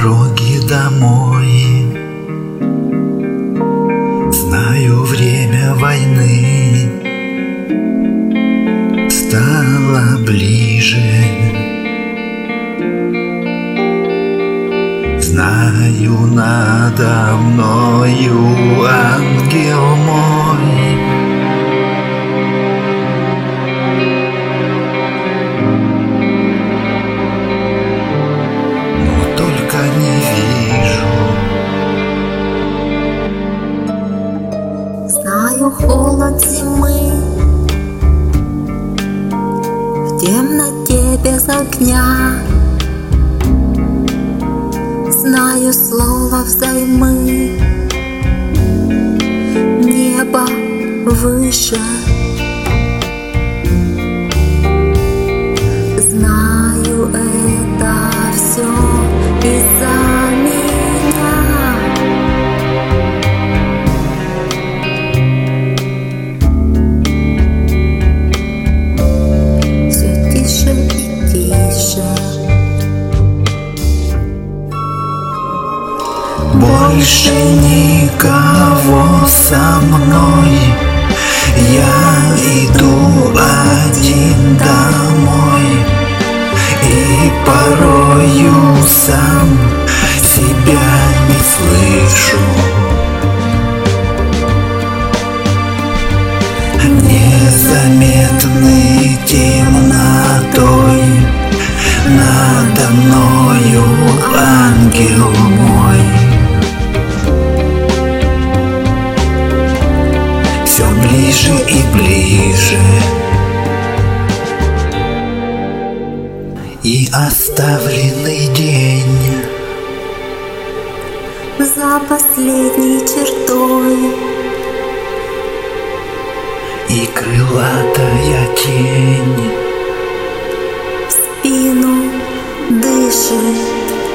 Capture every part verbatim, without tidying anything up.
дороге домой. Знаю, время войны стало ближе. Знаю, надо мною ангел мой. Но только не вижу. Знаю холод зимы в темноте без огня. Знаю слово взаймы, небо выше. Знаю, это все из-за меня. Все тише и тише. Больше никого со мной. Я иду один домой. И порою сам себя не слышу. Незаметный темнотой надо мною ангел мой. Все ближе и ближе. И оставленный день За последней чертой. И крылатая тень В спину дышит.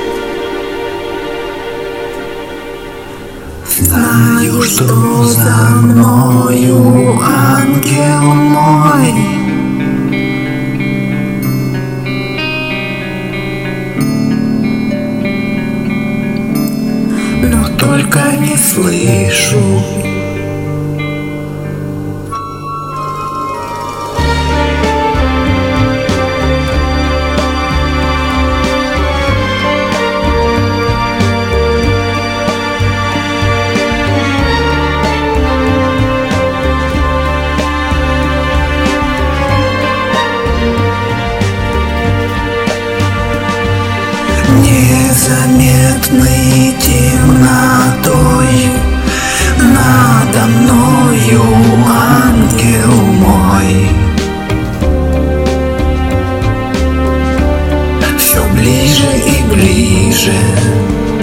Знаю, что за мною ангел мой. Но только не слышу. Незаметный темнотой надо мною ангел мой. Все ближе и ближе.